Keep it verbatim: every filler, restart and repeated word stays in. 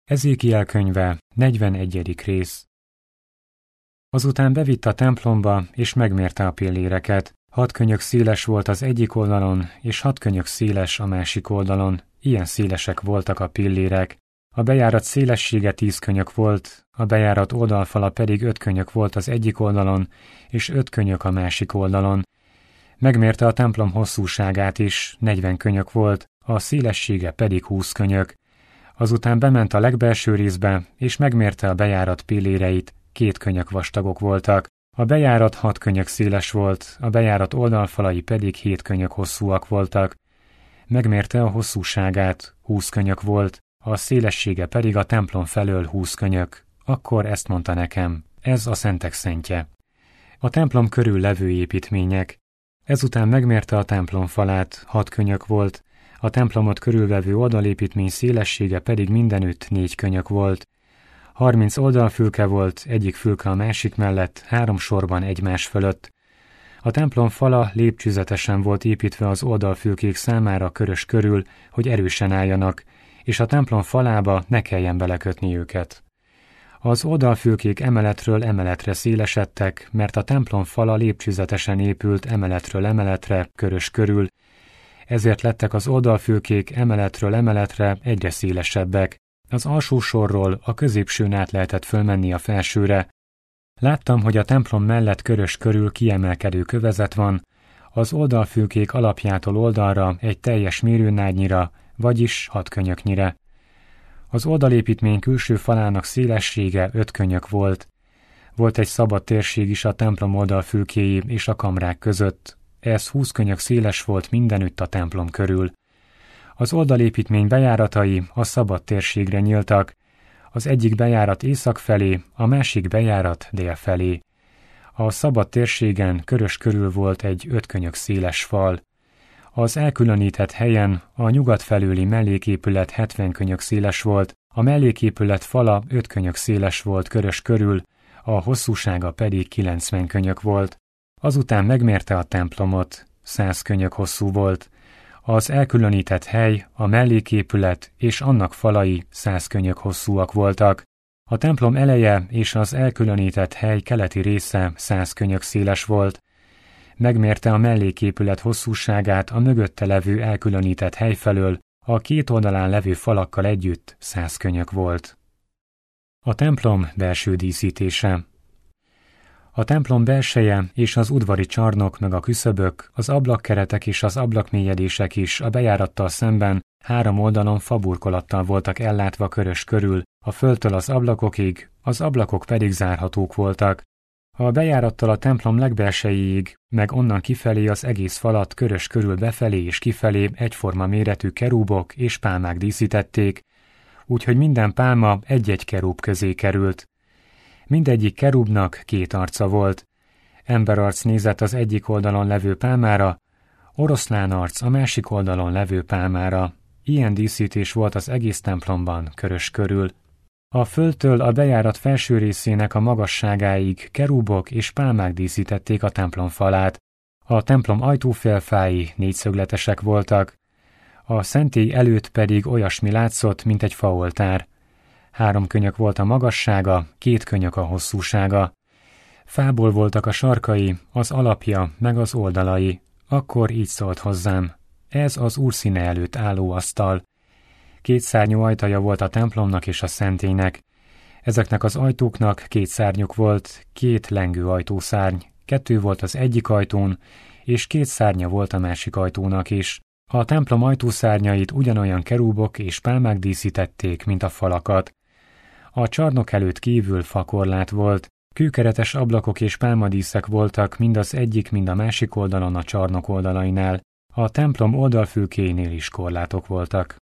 Ezékiel könyve, negyvenegyedik rész. Azután bevitt a templomba, és megmérte a pilléreket. Hat könyök széles volt az egyik oldalon, és hat könyök széles a másik oldalon. Ilyen szélesek voltak a pillérek. A bejárat szélessége tíz könyök volt, a bejárat oldalfala pedig öt könyök volt az egyik oldalon, és öt könyök a másik oldalon. Megmérte a templom hosszúságát is, negyven könyök volt, a szélessége pedig húsz könyök. Azután bement a legbelső részbe, és megmérte a bejárat pilléreit, két könyök vastagok voltak. A bejárat hat könyök széles volt, a bejárat oldalfalai pedig hét könyök hosszúak voltak. Megmérte a hosszúságát, húsz könyök volt, a szélessége pedig a templom felől húsz könyök. Akkor ezt mondta nekem, ez a szentek szentje. A templom körül levő építmények. Ezután megmérte a templom falát, hat könyök volt, a templomot körülvevő oldalépítmény szélessége pedig mindenütt négy könyök volt. Harminc oldalfülke volt, egyik fülke a másik mellett, három sorban egymás fölött. A templom fala lépcsőzetesen volt építve az oldalfülkék számára körös körül, hogy erősen álljanak, és a templom falába ne kelljen belekötni őket. Az oldalfülkék emeletről emeletre szélesedtek, mert a templom fala lépcsőzetesen épült emeletről emeletre, körös körül, ezért lettek az oldalfülkék emeletről emeletre egyre szélesebbek. Az alsó sorról a középsőn át lehetett fölmenni a felsőre. Láttam, hogy a templom mellett körös körül kiemelkedő kövezet van, az oldalfülkék alapjától oldalra egy teljes mérőnádnyira, vagyis hat könyöknyire. Az oldalépítmény külső falának szélessége öt könyök volt. Volt egy szabad térség is a templom oldalfülkéi és a kamrák között. Ez húsz könyök széles volt mindenütt a templom körül. Az oldalépítmény bejáratai a szabad térségre nyíltak, az egyik bejárat észak felé, a másik bejárat dél felé. A szabad térségen körös körül volt egy öt könyök széles fal. Az elkülönített helyen a nyugat felőli melléképület hetven könyök széles volt, a melléképület fala öt könyök széles volt körös körül, a hosszúsága pedig kilencven könyök volt. Azután megmérte a templomot, száz könyök hosszú volt. Az elkülönített hely, a melléképület és annak falai száz könyök hosszúak voltak. A templom eleje és az elkülönített hely keleti része száz könyök széles volt. Megmérte a melléképület hosszúságát a mögötte levő elkülönített hely felől, a két oldalán levő falakkal együtt száz könyök volt. A templom belső díszítése. A templom belseje és az udvari csarnok meg a küszöbök, az ablakkeretek és az ablakmélyedések is a bejárattal szemben három oldalon faburkolattal voltak ellátva körös körül, a földtől az ablakokig, az ablakok pedig zárhatók voltak. A bejárattal a templom legbelsejéig, meg onnan kifelé az egész falat körös körül befelé és kifelé egyforma méretű kerúbok és pálmák díszítették, úgyhogy minden pálma egy-egy kerúb közé került. Mindegyik kerúbnak két arca volt. Emberarc nézett az egyik oldalon levő pálmára, oroszlánarc a másik oldalon levő pálmára. Ilyen díszítés volt az egész templomban, körös körül. A földtől a bejárat felső részének a magasságáig kerúbok és pálmák díszítették a templom falát. A templom ajtófélfái négyszögletesek voltak. A szentély előtt pedig olyasmi látszott, mint egy faoltár. Három könyök volt a magassága, két könyök a hosszúsága. Fából voltak a sarkai, az alapja, meg az oldalai. Akkor így szólt hozzám. Ez az Úr színe előtt álló asztal. Két szárnyú ajtaja volt a templomnak és a szentélynek. Ezeknek az ajtóknak két szárnyuk volt, két lengő ajtószárny. Kettő volt az egyik ajtón, és két szárnya volt a másik ajtónak is. A templom ajtószárnyait ugyanolyan kerúbok és pálmák díszítették, mint a falakat. A csarnok előtt kívül fakorlát volt, kőkeretes ablakok és pálmadíszek voltak mind az egyik, mind a másik oldalon a csarnok oldalainál. A templom oldalfülkéinél is korlátok voltak.